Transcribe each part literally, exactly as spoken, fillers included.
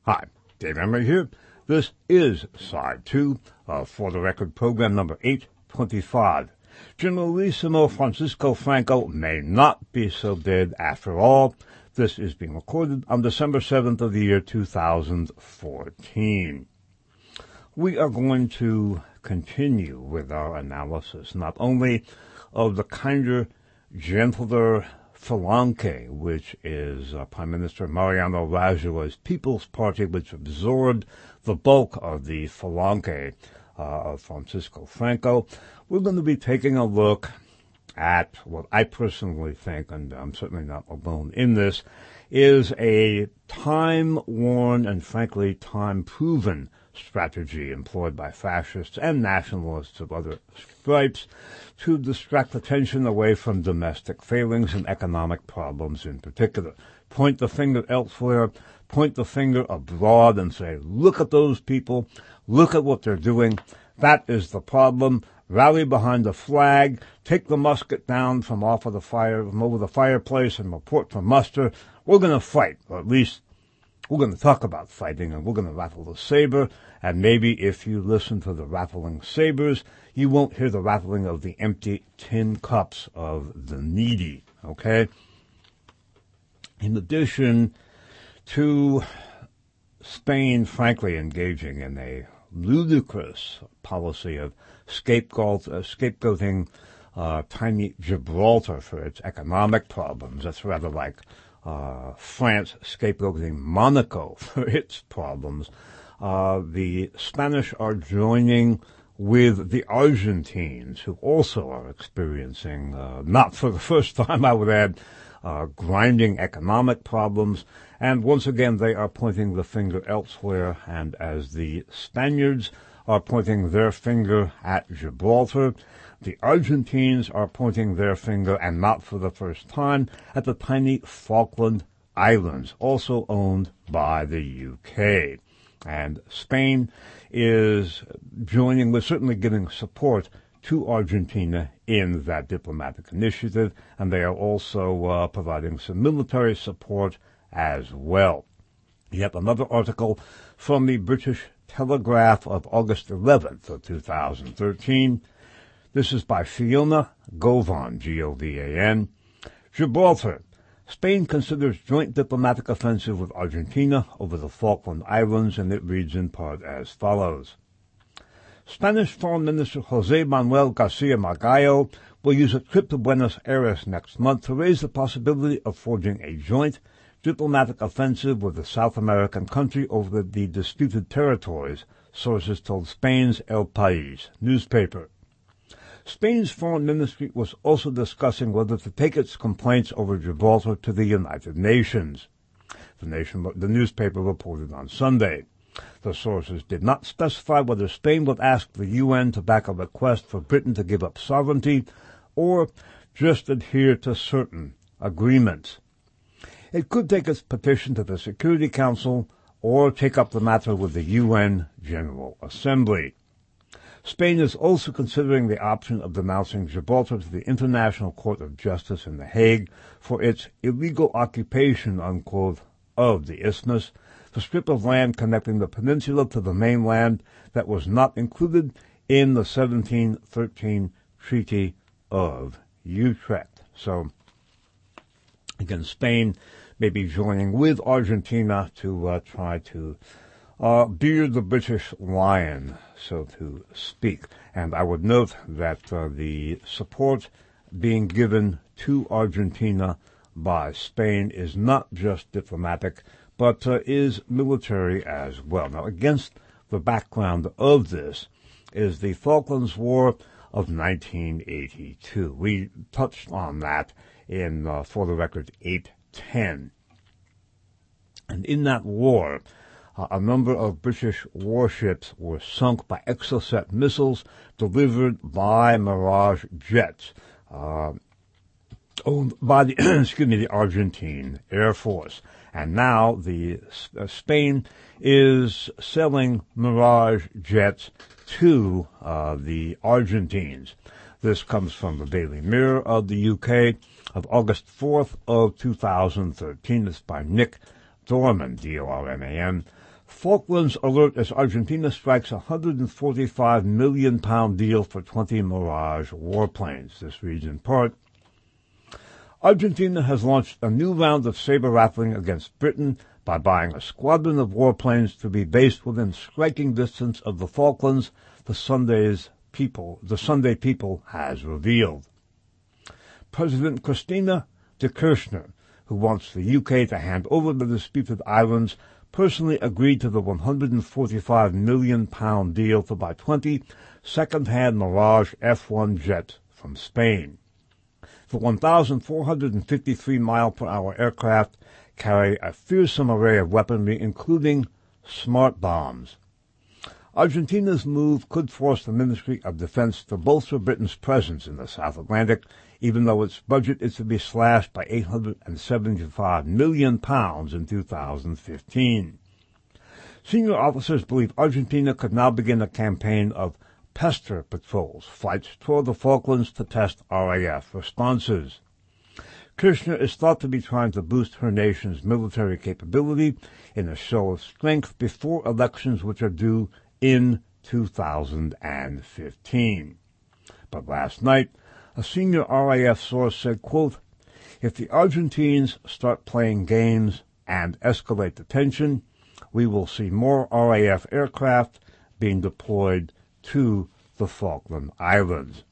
Hi, Dave Emery here. This is Side two of For the Record program number eight twenty-five. Generalissimo Francisco Franco may not be so dead after all. This is being recorded on December seventh of the year two thousand fourteen. We are going to continue with our analysis not only of the kinder, gentler Falange, which is uh, Prime Minister Mariano Rajoy's People's Party, which absorbed the bulk of the Falange uh, of Francisco Franco. We're going to be taking a look at what I personally think, and I'm certainly not alone in this, is a time-worn and frankly time-proven strategy employed by fascists and nationalists of other stripes to distract attention away from domestic failings and economic problems in particular. Point the finger elsewhere, point the finger abroad and say, look at those people, look at what they're doing, that is the problem. Rally behind the flag, take the musket down from off of the fire, from over the fireplace and report for muster. We're going to fight, or at least we're going to talk about fighting, and we're going to rattle the saber, and maybe if you listen to the rattling sabers, you won't hear the rattling of the empty tin cups of the needy, okay? In addition to Spain, frankly, engaging in a ludicrous policy of scapegoat, uh, scapegoating uh, tiny Gibraltar for its economic problems, that's rather like Uh, France scapegoating Monaco for its problems. Uh, the Spanish are joining with the Argentines, who also are experiencing, uh, not for the first time, I would add, uh, grinding economic problems. And once again, they are pointing the finger elsewhere. And as the Spaniards are pointing their finger at Gibraltar, the Argentines are pointing their finger, and not for the first time, at the tiny Falkland Islands, also owned by the U K. And Spain is joining with, certainly giving support to Argentina in that diplomatic initiative, and they are also uh, providing some military support as well. Yet another article from the British Telegraph of August eleventh of two thousand thirteen. This is by Fiona Govan, G O V A N. Gibraltar. Spain considers joint diplomatic offensive with Argentina over the Falkland Islands, and it reads in part as follows. Spanish Foreign Minister José Manuel García Margallo will use a trip to Buenos Aires next month to raise the possibility of forging a joint diplomatic offensive with the South American country over the disputed territories, sources told Spain's El País newspaper. Spain's foreign ministry was also discussing whether to take its complaints over Gibraltar to the United Nations. The, nation, the newspaper reported on Sunday. The sources did not specify whether Spain would ask the U N to back a request for Britain to give up sovereignty or just adhere to certain agreements. It could take its petition to the Security Council or take up the matter with the U N General Assembly. Spain is also considering the option of denouncing Gibraltar to the International Court of Justice in The Hague for its illegal occupation, unquote, of the isthmus, the strip of land connecting the peninsula to the mainland that was not included in the seventeen thirteen Treaty of Utrecht. So, again, Spain may be joining with Argentina to uh, try to Uh, beard the British lion, so to speak. And I would note that uh, the support being given to Argentina by Spain is not just diplomatic, but uh, is military as well. Now, against the background of this is the Falklands War of nineteen eighty-two. We touched on that in, uh, for the record, eight ten. And in that war, Uh, a number of British warships were sunk by Exocet missiles delivered by Mirage jets, uh, owned by the, excuse me, the Argentine Air Force. And now the uh, Spain is selling Mirage jets to uh, the Argentines. This comes from the Daily Mirror of the U K of August fourth of two thousand thirteen. This by Nick Dorman, D O R M A N. Falklands alert as Argentina strikes a one hundred forty-five million pound deal for twenty Mirage warplanes. This reads in part, Argentina has launched a new round of saber-rattling against Britain by buying a squadron of warplanes to be based within striking distance of the Falklands, the Sunday's people, the Sunday People has revealed. President Christina de Kirchner, who wants the U K to hand over the disputed islands, personally agreed to the one hundred forty-five million pound deal to buy twenty second-hand Mirage F one jets from Spain. The one thousand four hundred fifty-three mile per hour aircraft carry a fearsome array of weaponry, including smart bombs. Argentina's move could force the Ministry of Defense to bolster Britain's presence in the South Atlantic, even though its budget is to be slashed by eight hundred seventy-five million pounds in two thousand fifteen. Senior officers believe Argentina could now begin a campaign of pester patrols, flights toward the Falklands to test R A F responses. Kirchner is thought to be trying to boost her nation's military capability in a show of strength before elections which are due in two thousand fifteen. But last night, a senior R A F source said, quote, if the Argentines start playing games and escalate the tension, we will see more R A F aircraft being deployed to the Falkland Islands.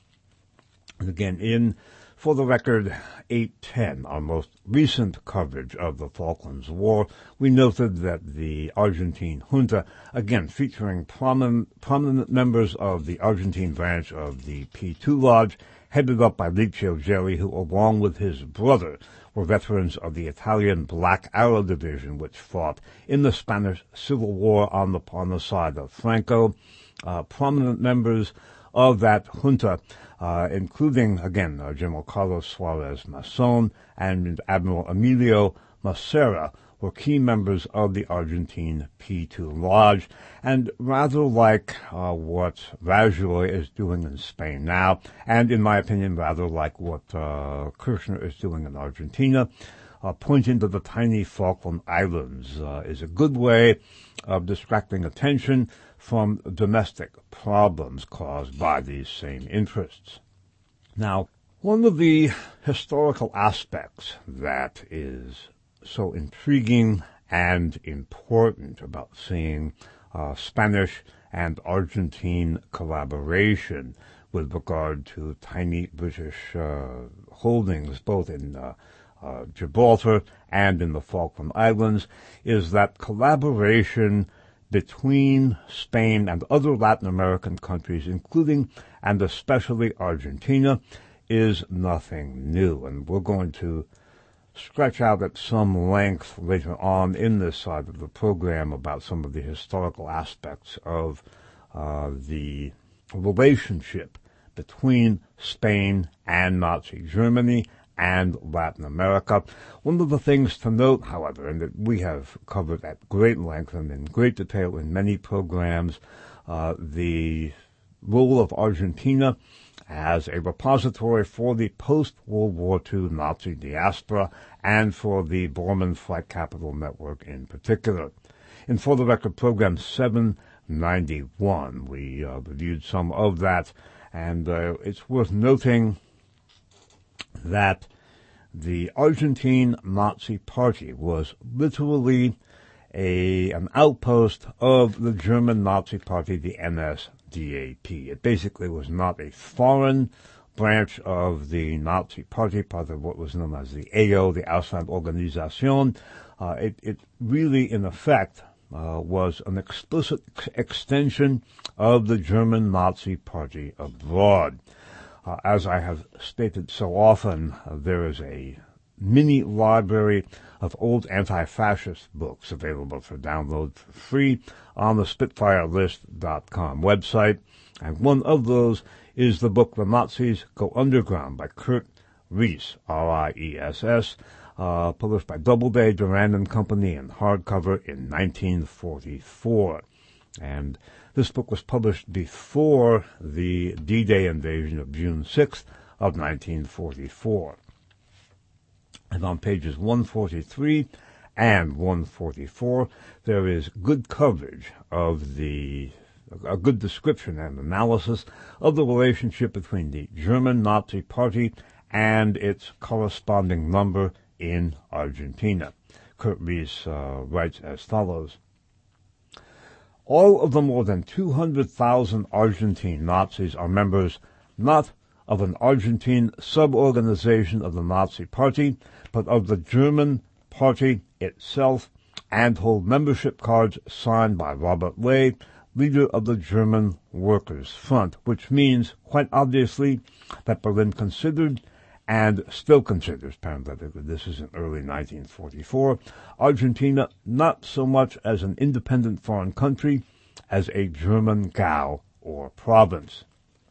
And again, in, for the record, eight ten, our most recent coverage of the Falklands War, we noted that the Argentine junta, again featuring prominent, prominent members of the Argentine branch of the P two Lodge, headed up by Licio Gelli, who, along with his brother, were veterans of the Italian Black Arrow Division, which fought in the Spanish Civil War on the, on the side of Franco. Uh, prominent members of that junta, uh, including, again, uh, General Carlos Suarez Mason and Admiral Emilio Massera, were key members of the Argentine P two Lodge, and rather like uh, what Rajoy is doing in Spain now, and in my opinion, rather like what uh, Kirchner is doing in Argentina, uh, pointing to the tiny Falkland Islands uh, is a good way of distracting attention from domestic problems caused by these same interests. Now, one of the historical aspects that is so intriguing and important about seeing uh, Spanish and Argentine collaboration with regard to tiny British uh, holdings, both in uh, uh, Gibraltar and in the Falkland Islands, is that collaboration between Spain and other Latin American countries, including and especially Argentina, is nothing new. And we're going to stretch out at some length later on in this side of the program about some of the historical aspects of uh, the relationship between Spain and Nazi Germany and Latin America. One of the things to note, however, and that we have covered at great length and in great detail in many programs, uh, the role of Argentina as a repository for the post-World War Two Nazi diaspora and for the Bormann Flight Capital Network in particular. In For the Record program seven ninety-one, we uh, reviewed some of that, and uh, it's worth noting that the Argentine Nazi Party was literally a an outpost of the German Nazi Party, the N S D A P. It basically was not a foreign branch of the Nazi Party, part of what was known as the A O, the Auslandorganisation. Uh, it, it really, in effect, uh, was an explicit ex- extension of the German Nazi Party abroad. Uh, as I have stated so often, uh, there is a mini library of old anti-fascist books available for download for free on the Spitfire List dot com website. And one of those is the book The Nazis Go Underground by Kurt Riess, R I E S S, uh, published by Doubleday, Durand and Company in hardcover in nineteen forty-four. And this book was published before the D-Day invasion of June sixth of nineteen forty-four. And on pages one forty-three and one forty-four, there is good coverage of the, a good description and analysis of the relationship between the German Nazi Party and its corresponding number in Argentina. Kurt Riess uh, writes as follows. All of the more than two hundred thousand Argentine Nazis are members not of an Argentine sub-organization of the Nazi Party, but of the German Party itself, and hold membership cards signed by Robert Ley, leader of the German Workers' Front, which means, quite obviously, that Berlin considered, and still considers, parenthetically, this is in early nineteen forty-four, Argentina not so much as an independent foreign country as a German Gau or province.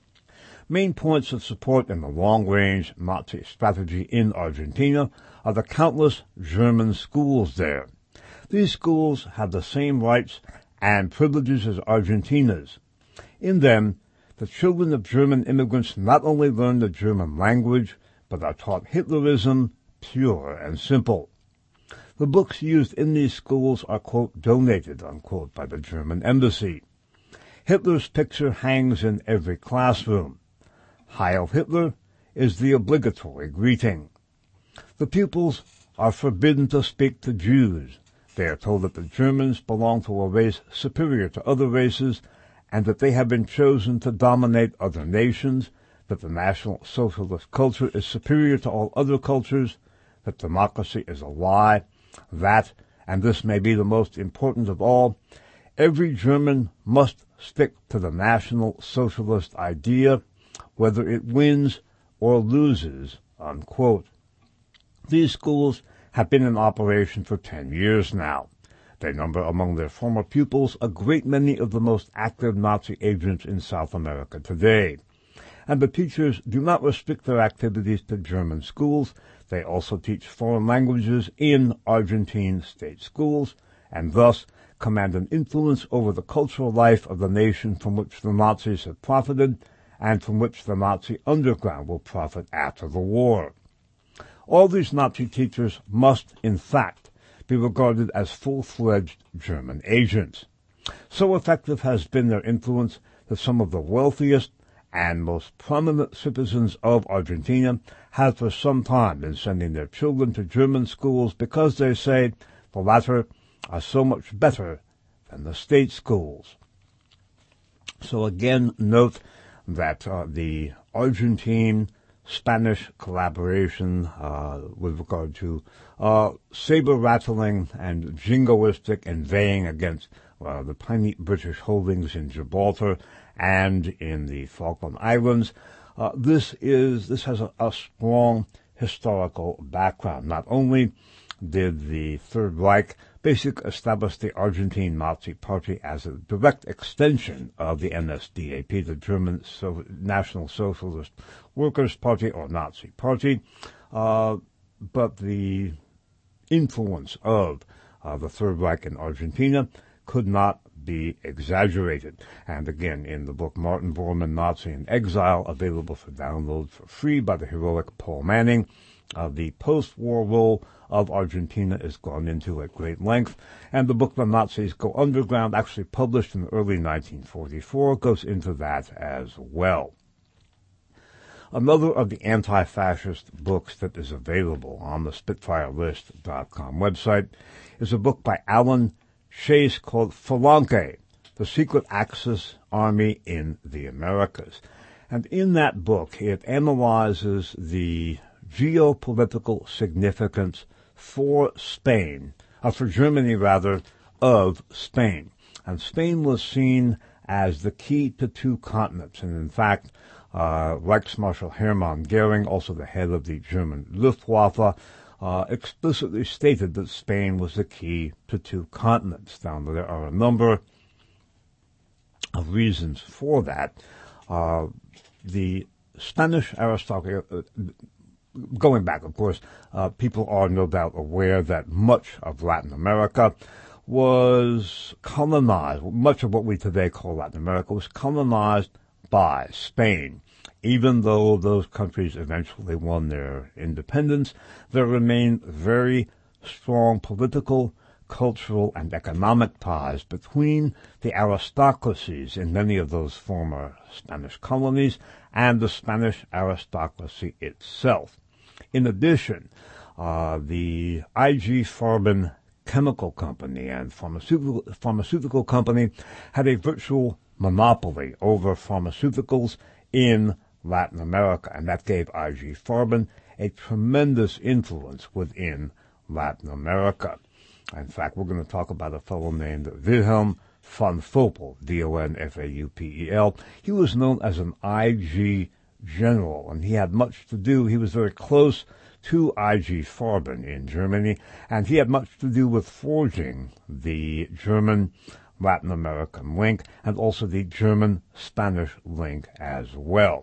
Main points of support in the long-range Nazi strategy in Argentina are the countless German schools there. These schools have the same rights and privileges as Argentina's. In them, the children of German immigrants not only learn the German language, but are taught Hitlerism, pure and simple. The books used in these schools are, quote, donated, unquote, by the German embassy. Hitler's picture hangs in every classroom. Heil Hitler is the obligatory greeting. The pupils are forbidden to speak to Jews. They are told that the Germans belong to a race superior to other races, and that they have been chosen to dominate other nations, that the National Socialist culture is superior to all other cultures, that democracy is a lie, that, and this may be the most important of all, every German must stick to the National Socialist idea, whether it wins or loses, unquote. These schools have been in operation for ten years now. They number among their former pupils a great many of the most active Nazi agents in South America today. And the teachers do not restrict their activities to German schools. They also teach foreign languages in Argentine state schools, and thus command an influence over the cultural life of the nation from which the Nazis have profited, and from which the Nazi underground will profit after the war. All these Nazi teachers must, in fact, be regarded as full-fledged German agents. So effective has been their influence that some of the wealthiest and most prominent citizens of Argentina have for some time been sending their children to German schools because they say the latter are so much better than the state schools. So again, note that uh, the Argentine-Spanish collaboration uh, with regard to uh, saber-rattling and jingoistic inveighing against uh, the tiny British holdings in Gibraltar and in the Falkland Islands, uh, this is this has a, a strong historical background. Not only did the Third Reich basically establish the Argentine Nazi Party as a direct extension of the N S D A P, the German so- National Socialist Workers' Party or Nazi Party, uh, but the influence of uh, the Third Reich in Argentina could not be exaggerated. And again, in the book Martin Bormann, Nazi in Exile, available for download for free by the heroic Paul Manning, uh, the post-war role of Argentina is gone into at great length, and the book The Nazis Go Underground, actually published in early nineteen forty-four, goes into that as well. Another of the anti-fascist books that is available on the Spitfire List dot com website is a book by Alan Chase called Falange, The Secret Axis Army in the Americas. And in that book, it analyzes the geopolitical significance for Spain, uh, for Germany rather, of Spain. And Spain was seen as the key to two continents. And in fact, uh, Reichsmarshal Hermann Goering, also the head of the German Luftwaffe, uh, explicitly stated that Spain was the key to two continents. Now, there are a number of reasons for that. Uh, the Spanish aristocracy, uh, going back, of course, uh, people are no doubt aware that much of Latin America was colonized, much of what we today call Latin America was colonized by Spain. Even though those countries eventually won their independence, there remained very strong political, cultural, and economic ties between the aristocracies in many of those former Spanish colonies and the Spanish aristocracy itself. In addition, uh, the I G Farben Chemical Company and pharmaceutical, pharmaceutical company had a virtual monopoly over pharmaceuticals in Latin America, and that gave I G Farben a tremendous influence within Latin America. In fact, we're going to talk about a fellow named Wilhelm von Faupel, D O N F A U P E L. He was known as an I G general, and he had much to do. He was very close to I G Farben in Germany, and he had much to do with forging the German Latin American link and also the German-Spanish link as well.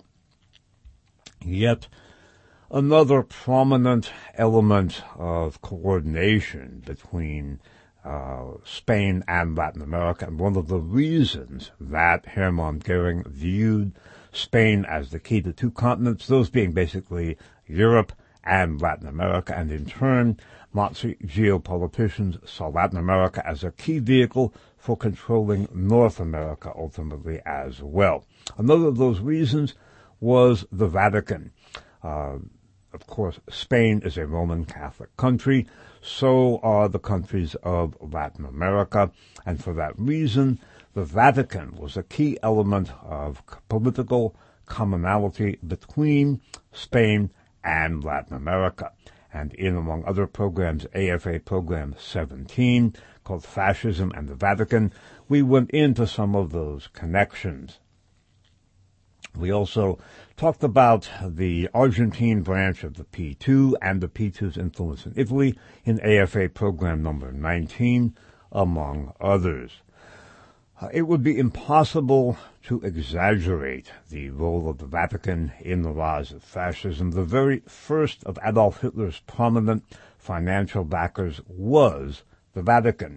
Yet another prominent element of coordination between uh, Spain and Latin America, and one of the reasons that Hermann Goering viewed Spain as the key to two continents, those being basically Europe and Latin America, and in turn, Nazi geopoliticians saw Latin America as a key vehicle for controlling North America ultimately as well. Another of those reasons was the Vatican. Uh, Of course, Spain is a Roman Catholic country, so are the countries of Latin America, and for that reason, the Vatican was a key element of political commonality between Spain and Latin America. And in, among other programs, A F A Program seventeen, called Fascism and the Vatican, we went into some of those connections. We also talked about the Argentine branch of the P two and the P two's influence in Italy in A F A program number nineteen, among others. Uh, it would be impossible to exaggerate the role of the Vatican in the rise of fascism. The very first of Adolf Hitler's prominent financial backers was the Vatican.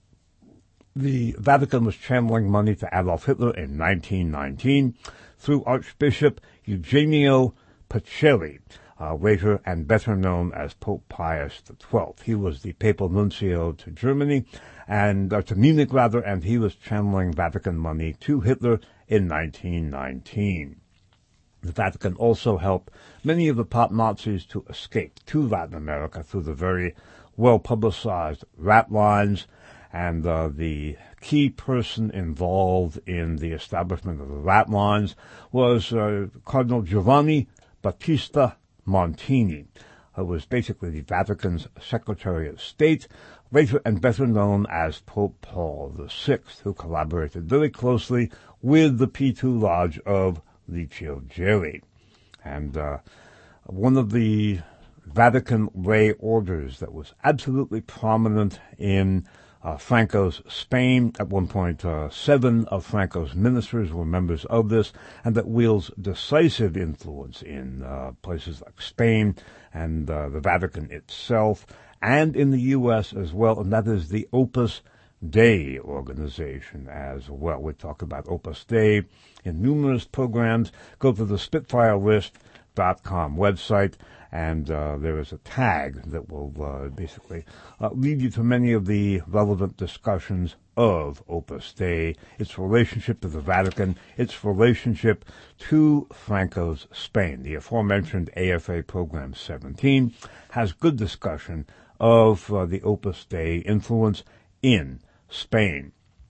The Vatican was channeling money to Adolf Hitler in nineteen nineteen through Archbishop Eugenio Pacelli, uh, later and better known as Pope Pius the twelfth. He was the papal nuncio to Germany, and uh, to Munich rather, and he was channeling Vatican money to Hitler in nineteen nineteen. The Vatican also helped many of the pop Nazis to escape to Latin America through the very well-publicized rat lines, and uh, the key person involved in the establishment of the rat lines was uh, Cardinal Giovanni Battista Montini, who was basically the Vatican's Secretary of State, later and better known as Pope Paul the sixth, who collaborated very closely with the P two Lodge of Licio Gelli. And uh, one of the Vatican lay orders that was absolutely prominent in Uh, Franco's Spain. At one point, uh, seven of Franco's ministers were members of this, and that wields decisive influence in uh, places like Spain and uh, the Vatican itself, and in the U S as well, and that is the Opus Dei organization as well. We talk about Opus Dei in numerous programs. Go to the Spitfire List dot com website, and uh, there is a tag that will uh, basically uh, lead you to many of the relevant discussions of Opus Dei, its relationship to the Vatican, its relationship to Franco's Spain. The aforementioned A F A Program seventeen has good discussion of uh, the Opus Dei influence in Spain.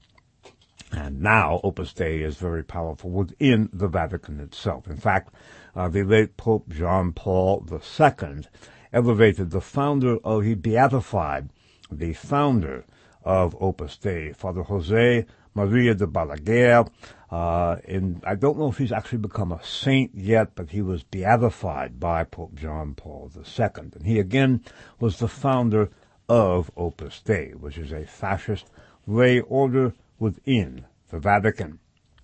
And now Opus Dei is very powerful within the Vatican itself. In fact, uh, the late Pope John Paul the second elevated the founder of, he beatified the founder of Opus Dei, Father Jose Maria de Balaguer. Uh, in, I don't know if he's actually become a saint yet, but he was beatified by Pope John Paul the second. And he again was the founder of Opus Dei, which is a fascist lay order within the Vatican.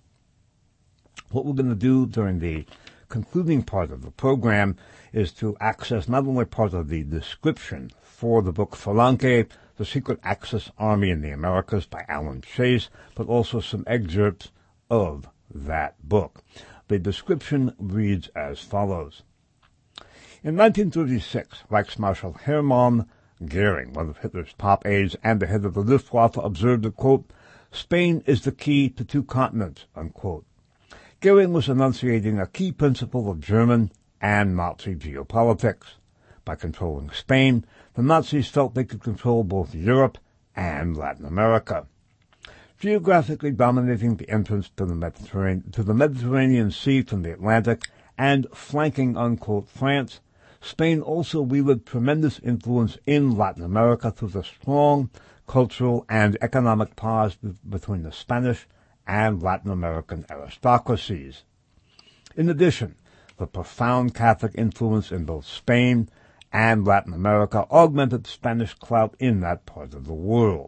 What we're going to do during the concluding part of the program is to access not only part of the description for the book Phalange, The Secret Axis Army in the Americas by Alan Chase, but also some excerpts of that book. The description reads as follows. In nineteen thirty-six, Reichsmarschall Hermann Goering, one of Hitler's top aides and the head of the Luftwaffe, observed that, quote, Spain is the key to two continents, unquote. Goering was enunciating a key principle of German and Nazi geopolitics. By controlling Spain, the Nazis felt they could control both Europe and Latin America. Geographically dominating the entrance to the Mediterranean, to the Mediterranean Sea from the Atlantic and flanking, unquote, France, Spain also wielded tremendous influence in Latin America through the strong cultural and economic ties between the Spanish and Latin American aristocracies. In addition, the profound Catholic influence in both Spain and Latin America augmented Spanish clout in that part of the world.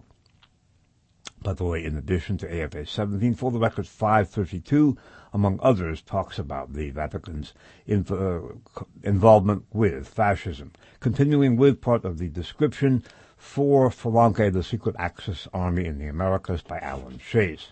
By the way, in addition to A F A seventeen, for the record five thirty-two, among others, talks about the Vatican's in, uh, involvement with fascism. Continuing with part of the description for Falange, the Secret Axis Army in the Americas by Alan Chase.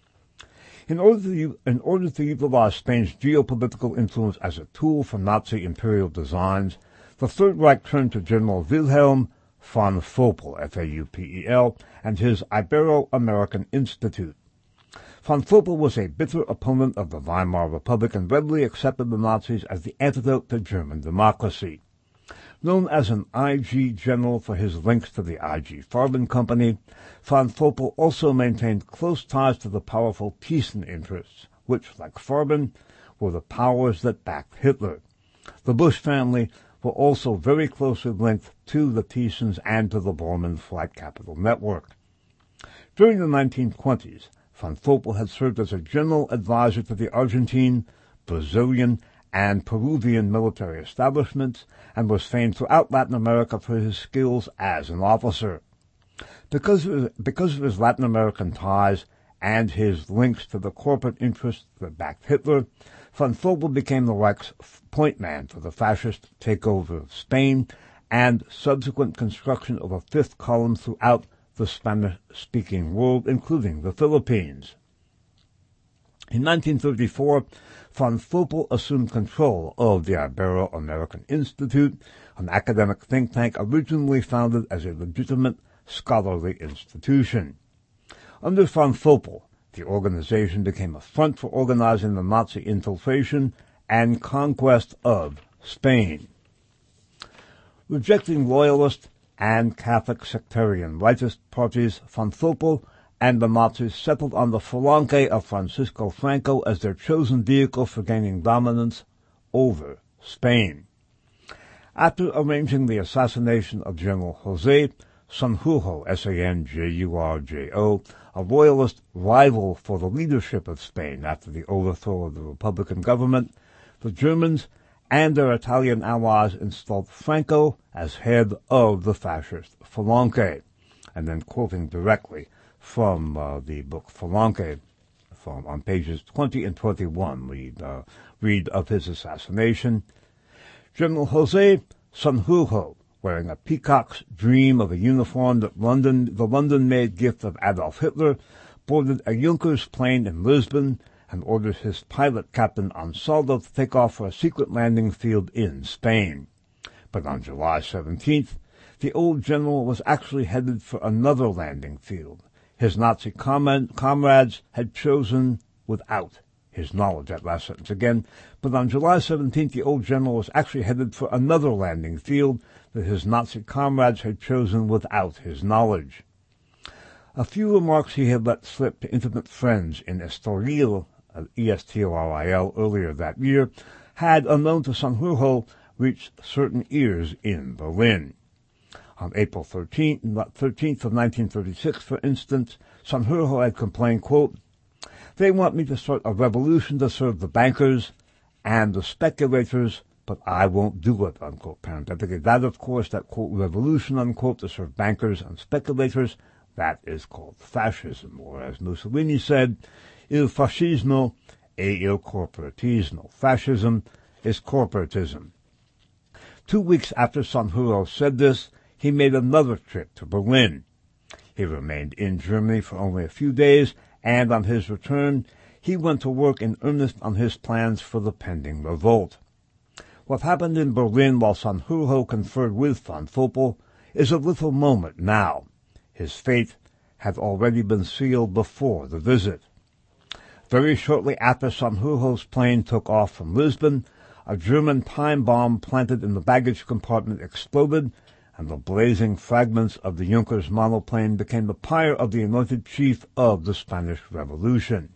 In order, to, in order to utilize Spain's geopolitical influence as a tool for Nazi imperial designs, the Third Reich turned to General Wilhelm von Faupel, F A U P E L, and his Ibero-American Institute. Von Faupel was a bitter opponent of the Weimar Republic and readily accepted the Nazis as the antidote to German democracy. Known as an I G general for his links to the I G Farben Company, von Faupel also maintained close ties to the powerful Thyssen interests, which, like Farben, were the powers that backed Hitler. The Bush family were also very closely linked to the Thyssen's and to the Bormann Flight Capital Network. During the nineteen twenties, von Faupel had served as a general advisor to the Argentine, Brazilian, and Peruvian military establishments, and was famed throughout Latin America for his skills as an officer. Because of his, because of his Latin American ties and his links to the corporate interests that backed Hitler, von Faupel became the Reich's point man for the fascist takeover of Spain and subsequent construction of a fifth column throughout the Spanish-speaking world, including the Philippines. In nineteen thirty-four, von Faupel assumed control of the Ibero-American Institute, an academic think tank originally founded as a legitimate scholarly institution. Under von Faupel, the organization became a front for organizing the Nazi infiltration and conquest of Spain. Rejecting loyalist and Catholic sectarian rightist parties, von Faupel and the Nazis settled on the Falange of Francisco Franco as their chosen vehicle for gaining dominance over Spain. After arranging the assassination of General José Sanjurjo, S A N J U R J O, a royalist rival for the leadership of Spain after the overthrow of the Republican government, the Germans and their Italian allies installed Franco as head of the fascist Falange. And then quoting directly from uh, the book Falange, from on pages twenty and twenty-one, read, uh, read of his assassination. General José Sanjurjo, wearing a peacock's dream of a uniform that London, the London-made gift of Adolf Hitler, boarded a Junkers plane in Lisbon and ordered his pilot, Captain Ansaldo, to take off for a secret landing field in Spain. But on July seventeenth, the old general was actually headed for another landing field. His Nazi com- comrades had chosen without his knowledge. That last sentence again. But on July seventeenth, the old general was actually headed for another landing field that his Nazi comrades had chosen without his knowledge. A few remarks he had let slip to intimate friends in Estoril, E S T O R I L, earlier that year, had, unknown to Sanjurjo, reached certain ears in Berlin. On April thirteenth, thirteenth of nineteen thirty-six, for instance, Sanjurjo had complained, quote, "They want me to start a revolution to serve the bankers and the speculators, but I won't do it," unquote. Parenthetically, that, of course, that, quote, revolution, unquote, to serve bankers and speculators, that is called fascism, or as Mussolini said, il fascismo e il corporatismo. Fascism is corporatism. Two weeks after Sanjurjo said this, he made another trip to Berlin. He remained in Germany for only a few days, and on his return, he went to work in earnest on his plans for the pending revolt. What happened in Berlin while Sanjurjo conferred with von Faupel is a little moment now. His fate had already been sealed before the visit. Very shortly after Sanjurjo's plane took off from Lisbon, a German time bomb planted in the baggage compartment exploded, and the blazing fragments of the Junkers monoplane became the pyre of the anointed chief of the Spanish Revolution.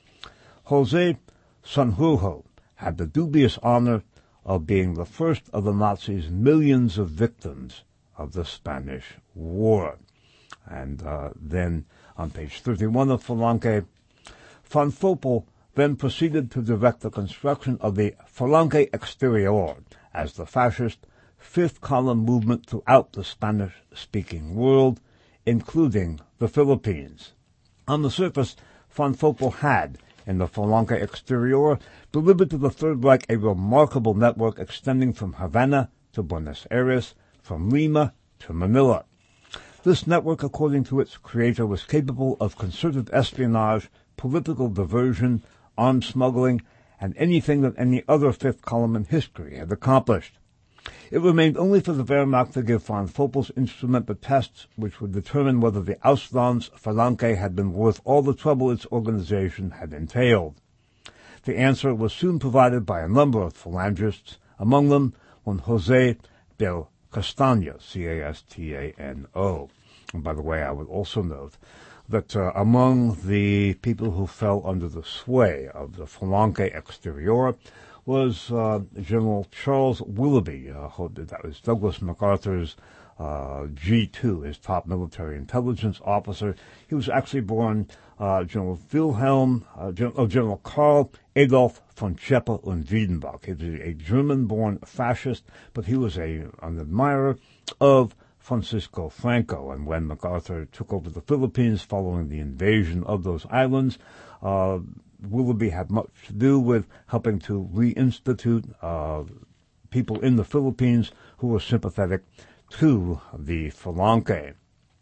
José Sanjurjo had the dubious honor of being the first of the Nazis' millions of victims of the Spanish War. And uh, then, on page thirty-one of Falanque, Von Foppel then proceeded to direct the construction of the Falanque Exterior as the fascist fifth column movement throughout the Spanish-speaking world, including the Philippines. On the surface, Von Foppel had, in the Falanque Exterior, delivered to the Third Reich a remarkable network extending from Havana to Buenos Aires, from Lima to Manila. This network, according to its creator, was capable of concerted espionage, political diversion, arms smuggling, and anything that any other fifth column in history had accomplished. It remained only for the Wehrmacht to give von Foppel's instrument the tests which would determine whether the Auslands Falanque had been worth all the trouble its organization had entailed. The answer was soon provided by a number of phalangists, among them one José del Castano, C A S T A N O. And by the way, I would also note that uh, among the people who fell under the sway of the Falanque Exterior was uh, General Charles Willoughby. Uh, that was Douglas MacArthur's uh, G two, his top military intelligence officer. He was actually born uh, General Wilhelm, uh, Gen- oh, General Karl Adolf von Scheppe und Wiedenbach. He was a German-born fascist, but he was a, an admirer of Francisco Franco. And when MacArthur took over the Philippines following the invasion of those islands, uh, Willoughby had much to do with helping to reinstitute uh, people in the Philippines who were sympathetic to the Falanque.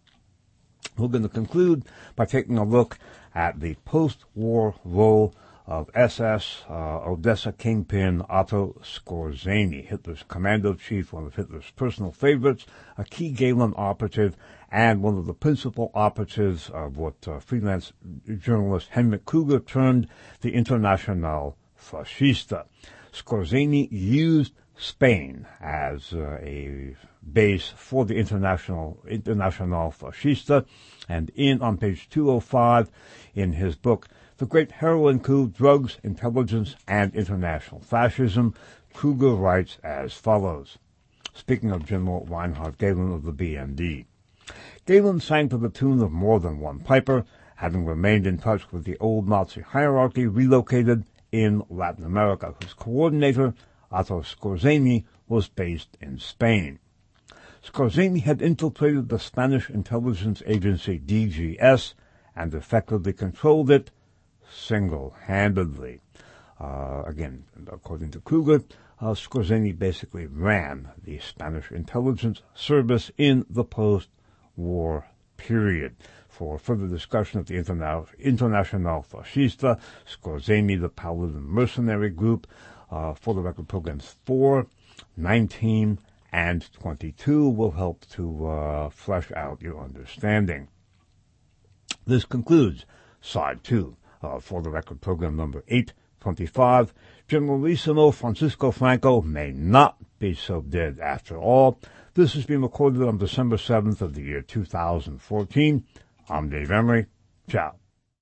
We're going to conclude by taking a look at the post-war role of S S uh, Odessa kingpin Otto Skorzeny, Hitler's commando-chief, one of Hitler's personal favorites, a key Gehlen operative, and one of the principal operatives of what uh, freelance journalist Henrik Kruger termed the Internationale Fascista. Skorzeny used Spain as uh, a base for the International Internationale Fascista, and in on page two oh five in his book The Great Heroin Coup, Drugs, Intelligence, and International Fascism, Kruger writes as follows, speaking of General Reinhard Gehlen of the B N D. Gehlen sang to the tune of more than one piper, having remained in touch with the old Nazi hierarchy relocated in Latin America, whose coordinator, Otto Skorzeny, was based in Spain. Skorzeny had infiltrated the Spanish intelligence agency D G S and effectively controlled it single-handedly. Uh, again, according to Kruger, uh, Skorzeny basically ran the Spanish intelligence service in the post-war period. For further discussion of the Interna- Internationale Fascista, Skorzeny, the Paladin Mercenary Group, uh, for the record programs four, nineteen, and twenty-two will help to uh, flesh out your understanding. This concludes Side two. Uh, for the record program number eight twenty-five, Generalissimo Francisco Franco may not be so dead after all. This has been recorded on December seventh of the year two thousand fourteen. I'm Dave Emery. Ciao.